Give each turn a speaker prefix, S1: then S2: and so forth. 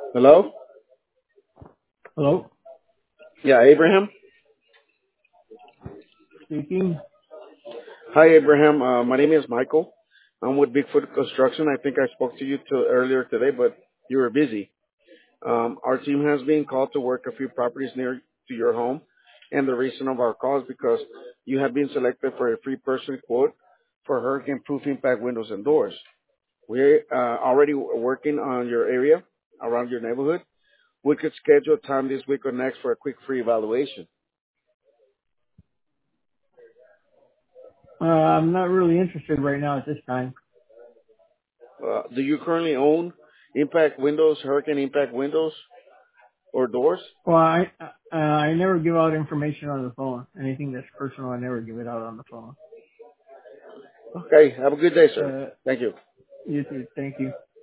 S1: Hello?
S2: Hello,
S1: Yeah, Abraham.
S2: speaking.
S1: Hi, Abraham. My name is Michael. I'm with Bigfoot Construction. I think I spoke to you earlier today, but you were busy. Our team has been called to work a few properties near to your home, and the reason of our call is because you have been selected for a free person quote for hurricane-proof impact windows and doors. We're already working on your area around your neighborhood. We could schedule time this week or next for a quick free evaluation.
S2: I'm not really interested right now at this time.
S1: Do you currently own impact windows, hurricane impact windows or doors?
S2: Well, I never give out information on the phone. Anything that's personal, I never give it out on the phone.
S1: Okay. Have a good day, sir.
S2: Uh,
S1: Thank you.
S2: you too. Thank you.